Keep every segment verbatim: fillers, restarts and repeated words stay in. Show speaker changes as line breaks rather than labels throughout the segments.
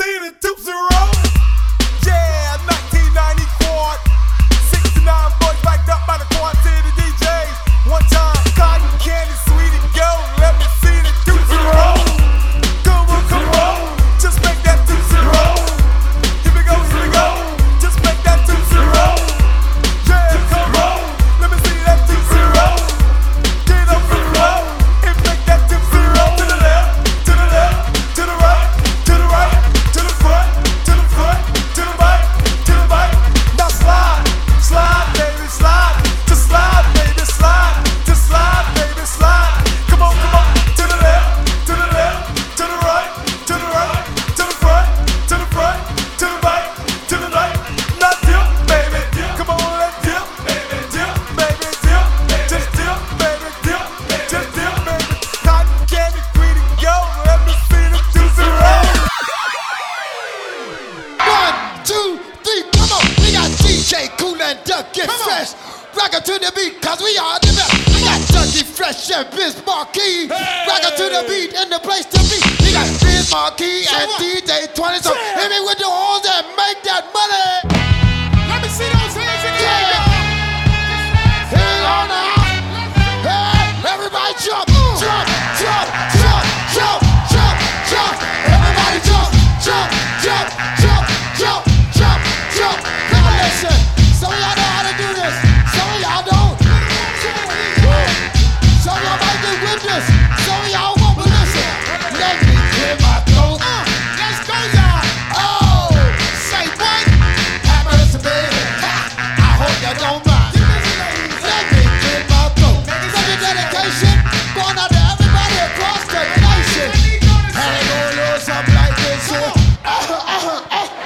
see the Tootsie Roll. Yeah, nineteen ninety-four. sixty-nine boys backed up by the quad city D Js. One time, cotton candy, sweetie, go. Let me see the Tootsie Roll. Come on, come on. Just make that Tootsie Roll. Here we go, here we go. Just make that Tootsie Roll. Yeah, come on. Let me see that Tootsie Roll. Get up and roll. And make that Tootsie Roll. To the left, to the left, to the right, to the right, to the front, to the front, to the right, to the right. Now slide, slide, baby, slide. Just slide, baby, slide. Just slide, baby, slide. Come on, come on. To the left, to the left, to the right, to the right, to the front, to the front, to the right, to the right. Now dip, baby. Come on, let's dip, baby. Dip, baby, dip. Just dip, baby, dip. Just dip, baby. Cotton candy, sweetie, go. Let me see the Tootsie Roll.
One, two, three, come on. We got D J Kool and Duck Get Fresh. Rockin' to the beat, cause we are the best. We got Dougie Fresh and Biz Markie. Rockin' to the beat and the place to be. We got Biz Markie and D J twenty. So hit me with the horns and make that money.
Let me see those hands again.
Yeah. Hang on now. Hey, everybody jump, jump, jump, jump, jump, jump, jump. Everybody jump, jump, jump, jump, jump, jump, jump. Now listen, some of y'all know how to do this. Some of y'all don't. Some of y'all might get with this. Some of y'all won't, but listen. Let me clear my throat.
Uh, let's go, y'all.
Oh,
Say what?
have mercy, baby. I hope you don't mind. Let me clear my throat. Such a dedication going out to everybody across the nation. Hey, go a little something like this here. Uh-huh, uh-huh, uh.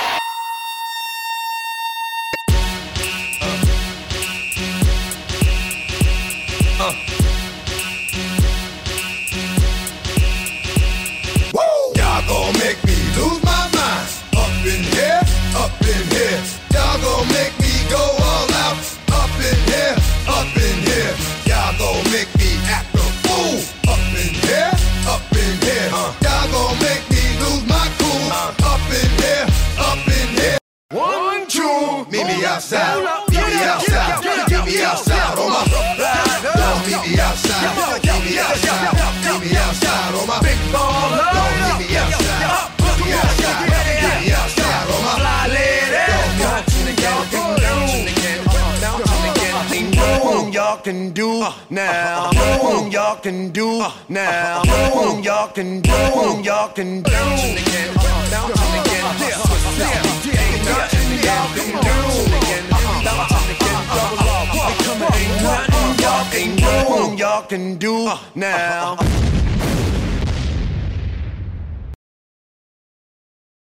Y'all gon' make me lose my mind. Up in here, up in here. Y'all gon' make me go all out. Up in here, up in here. Y'all gon' make me act a fool. Up in here, up in here. Y'all gon' make me lose my cool. Up in here, up in here. One, two, meet me outside. Meet me outside. Meet me outside on my. Don't meet me outside. Meet me outside. Meet me outside on my big baller. Don't meet me outside. Meet me outside. Meet me outside on my fly lady.
Y'all can do now. Y'all can do now. Y'all can do. Y'all can do. Y'all can do now.